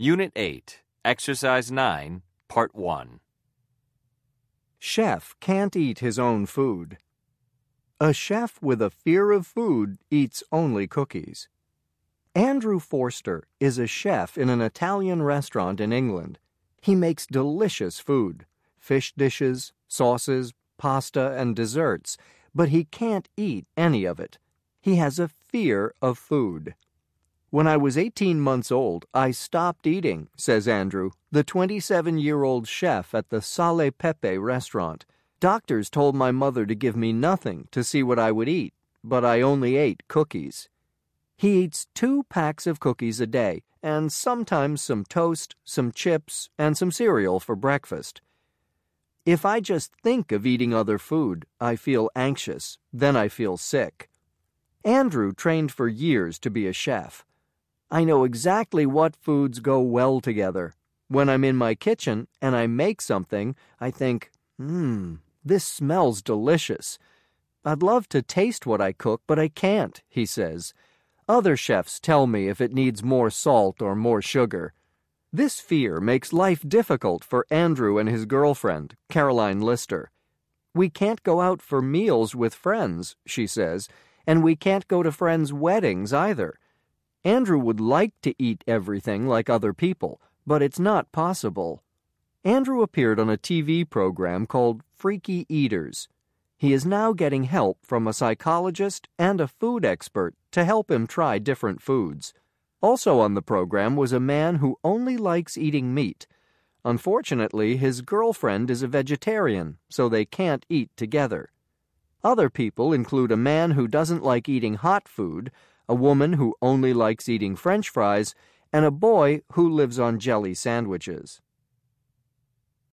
Unit 8, Exercise 9, Part 1. Chef can't eat his own food. A chef with a fear of food eats only cookies. Andrew Forster is a chef in an Italian restaurant in England. He makes delicious food, fish dishes, sauces, pasta, and desserts, but he can't eat any of it. He has a fear of food. When I was 18 months old, I stopped eating, says Andrew, the 27-year-old chef at the Sale Pepe restaurant. Doctors told my mother to give me nothing to see what I would eat, but I only ate cookies. He eats 2 packs of cookies a day, and sometimes some toast, some chips, and some cereal for breakfast. If I just think of eating other food, I feel anxious, then I feel sick. Andrew trained for years to be a chef. I know exactly what foods go well together. When I'm in my kitchen and I make something, I think, this smells delicious. I'd love to taste what I cook, but I can't, he says. Other chefs tell me if it needs more salt or more sugar. This fear makes life difficult for Andrew and his girlfriend, Caroline Lister. We can't go out for meals with friends, she says, and we can't go to friends' weddings either. Andrew would like to eat everything like other people, but it's not possible. Andrew appeared on a TV program called Freaky Eaters. He is now getting help from a psychologist and a food expert to help him try different foods. Also on the program was a man who only likes eating meat. Unfortunately, his girlfriend is a vegetarian, so they can't eat together. Other people include a man who doesn't like eating hot food, a woman who only likes eating French fries, and a boy who lives on jelly sandwiches.